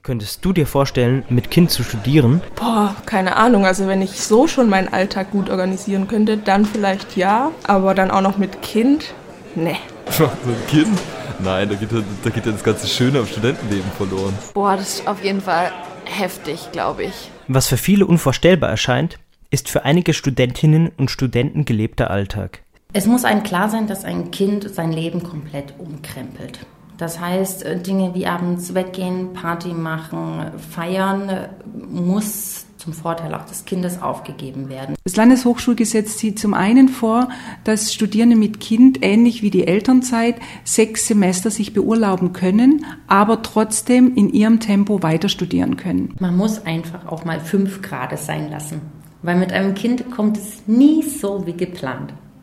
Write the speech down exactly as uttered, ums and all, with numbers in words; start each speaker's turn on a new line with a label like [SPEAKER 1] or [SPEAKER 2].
[SPEAKER 1] Könntest du dir vorstellen, mit Kind zu studieren?
[SPEAKER 2] Boah, keine Ahnung. Also wenn ich so schon meinen Alltag gut organisieren könnte, dann vielleicht ja. Aber dann auch noch mit Kind? Nee.
[SPEAKER 3] So ein Kind? Nein, da geht, da geht ja das ganze Schöne am Studentenleben verloren.
[SPEAKER 4] Boah, das ist auf jeden Fall heftig, glaube ich.
[SPEAKER 1] Was für viele unvorstellbar erscheint, ist für einige Studentinnen und Studenten gelebter Alltag.
[SPEAKER 5] Es muss einem klar sein, dass ein Kind sein Leben komplett umkrempelt. Das heißt, Dinge wie abends weggehen, Party machen, feiern, muss zum Vorteil auch des Kindes aufgegeben werden.
[SPEAKER 6] Das Landeshochschulgesetz sieht zum einen vor, dass Studierende mit Kind, ähnlich wie die Elternzeit, sechs Semester sich beurlauben können, aber trotzdem in ihrem Tempo weiter studieren können.
[SPEAKER 5] Man muss einfach auch mal fünf Grad sein lassen, weil mit einem Kind kommt es nie so wie geplant.